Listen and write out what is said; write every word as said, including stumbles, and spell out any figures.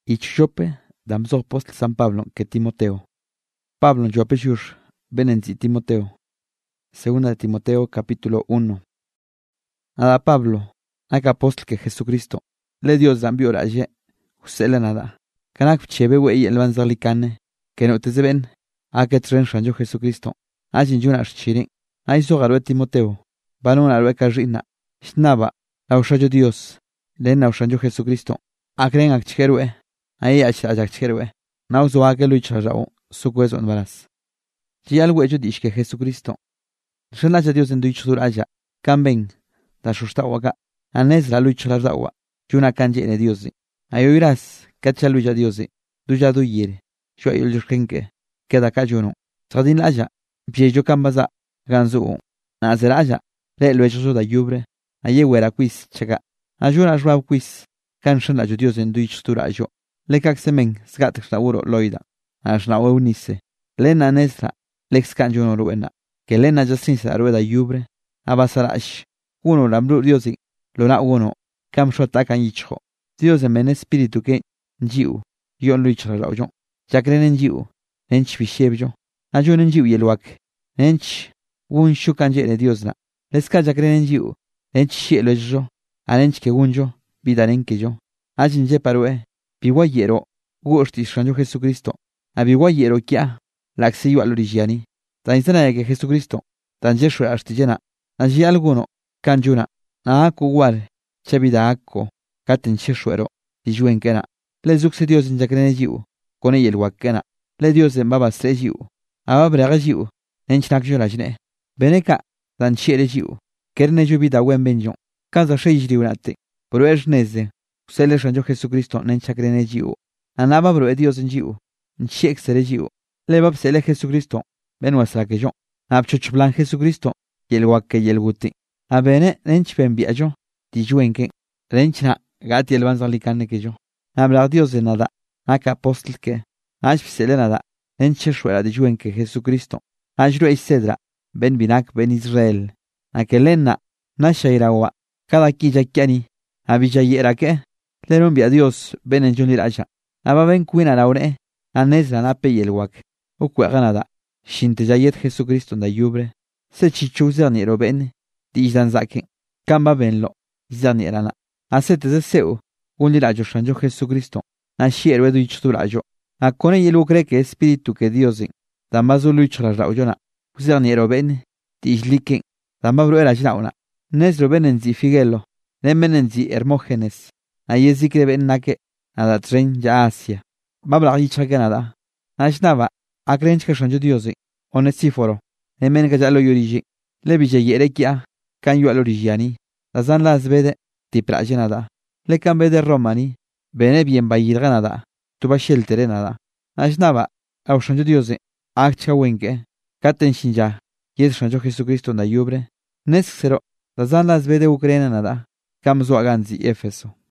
Ich Jope, damzo apóstol San Pablo, que Timoteo. Pablo, yo apeshur, benenzi Timoteo. Segunda de Timoteo, capítulo uno. Nada Pablo, haga apóstol que Jesucristo. Le Dios zambió raye, usela nada. Canak chebe wey el vanzalicane, que no te ven. Haga tren ranjo Jesucristo. Ajin yuna chirin. Aizo garwe Timoteo. Balon arwe carrina. Shnaba, la ushayo Dios. Lena ushayo Jesucristo. Akren akcherwe. Ahí achachcherwe. Nauzo akelu icharao. Sucues on varas. Si algo hecho dish que Jesucristo. Relaja Dios en duichur aya. Camben. Da shustawaga. Anes la lucha la dawa. Yuna kanje en Diosi. Ayoirás. Cacha lucha Diosi. Duya duyere. Yo ayol yurkenke. Queda cayuno. Sadin laya. Piejo cambaza. Ganzu. Nazeraya. Le lo hecho da yubre. Aye wera quiz. Chaga. Ayuna rab quiz. Canshan la Dios en duichur ayo. Le caxemen. Sgat uro loida. Ashna unise. Lena nesra. Lex canjuno ruena. Que lena jacinsa rueda yubre. Abasarash. Uno lambru diosi. Lona uno. Cam shotakan yicho. Dios en men espíritu que. Jiu. Yon luicha raujon. Ya creen en jiu. Nench bishebjo. Ayun en jiu yeluak. Nench. Un shukanje de Diosna. Lesca ya creen en jiu. Nench shielo jo. Anench que unjo. Vidaren que yo. Ajin je parue. Piwayero. Gusti shanjo Jesucristo. Abiwayero kia. Laxiyo al origiani. Tan sana que Jesucristo. Tan yeshua astillena. Allí alguno. Kanjuna. Na kuwar. Chabida akko. Katen cheshuero. Dijuenkena. Le zuxe Dios en jacrene jiu. Con el wakena. Le Dios en baba stre jiu. Ababraga jiu. Enchnak jolajne. Beneka. Tan chere jiu. Kerne jubida wen benjon. Kaza shejriunate. Pero es neze. Usele shanjo Jesucristo nenchakrene jiu. Anaba bro Dios en jiu. Nchek sere jiu. Le bab sele Jesucristo. Benuasra que yo. Abchoch plan Jesucristo. Y el wakke y el guti. Abene nench ben viajo. Dijuenke. Renchna. Gati el vanzalicane que yo. Hablar Dios de nada. Aka apóstol que. Ash sele nada. Nenche shuera dijuenke Jesucristo. Ashru e cedra. Ben binak ben Israel. Akelena. Nashairawa. Cada quilla kiani. Abijayera que. Le nombia Dios. Ben en juniraya. Aba ben cuina laure. Anesra nape y el wak. Ukwa ganada. Shinte jayet Jesucristo da yubre. Se chichu zerniro ben. Di zanzake. Kamba benlo. Zernirana. Asete de seu. Unirayo shanjo Jesucristo. Ashiero edu ichturayo. Akone yelu cree que espíritu que Dios en. Damazu luichra rauyona. Zerniro ben. Di isliken. Damabro era jnauna. Nesro benenzi figelo. Nemenenzi hermógenes. Ayezi cree ben nake. Adatren ya Asia. Babla yicha ganada. Ashnava. Akrench que shanjo Dios. Onesíforo. Nemen que ya lo yoriji. Le bille yerekia. Canyo al origiani. Lazan las vede. Tipra nada. Le cambe de romani. Bene bien bayir ganada. Tuba sheltere nada. Ashnava. Au shanjo Dios. Akcha wenke. Katen shinja. Yes shanjo Jesucristo na yubre. Neskero. Lazan las vede Ucrania nada. Kamzo aganzi Efeso.